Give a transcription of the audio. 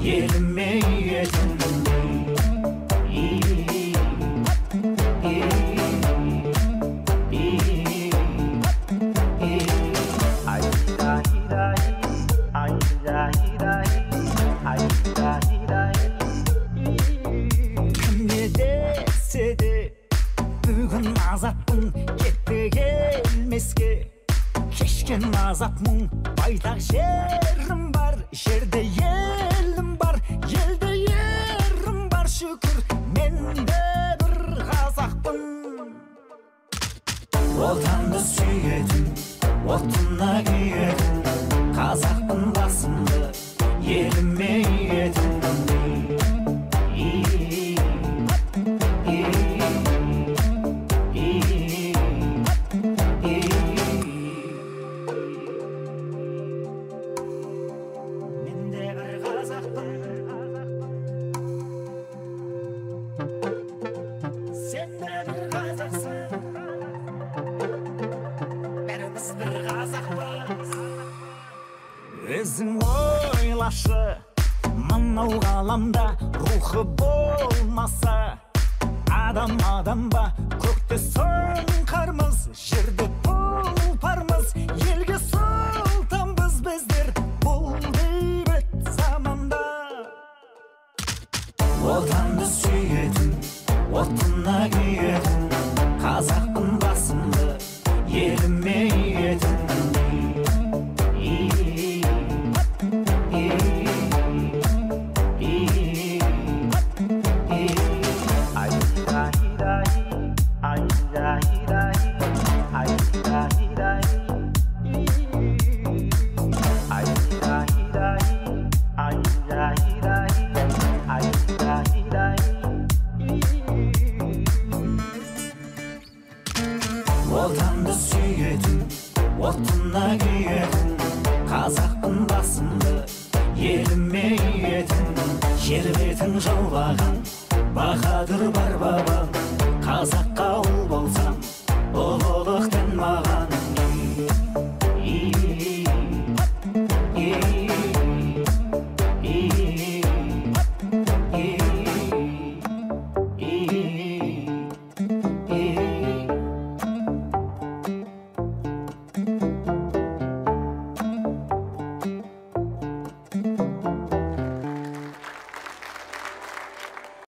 еліме бүгін азаттың кетті келмеске кешкен азап мұң байтақ жерім бар жерде елім бар елде ерім бар шүкір мен де бір қазақпын отанды сүйетін отына күйетін қазақпын басымды еліме иетін өзің ойлашы мынау ғаламда рухы болмаса адам ба көкте сұңқармыз жерде тұлпармыз елге сұлтанбыз біздер бұл бейбіт заманда отанды сүйетін отына күйетін қазақпын басымды еліме иетін отанды сүйетін отына күйетін қазақпын басымды еліме иетін жер бетін жаулаған баһадүр бар бабам қазаққа ұл болсам ұлылықтың маған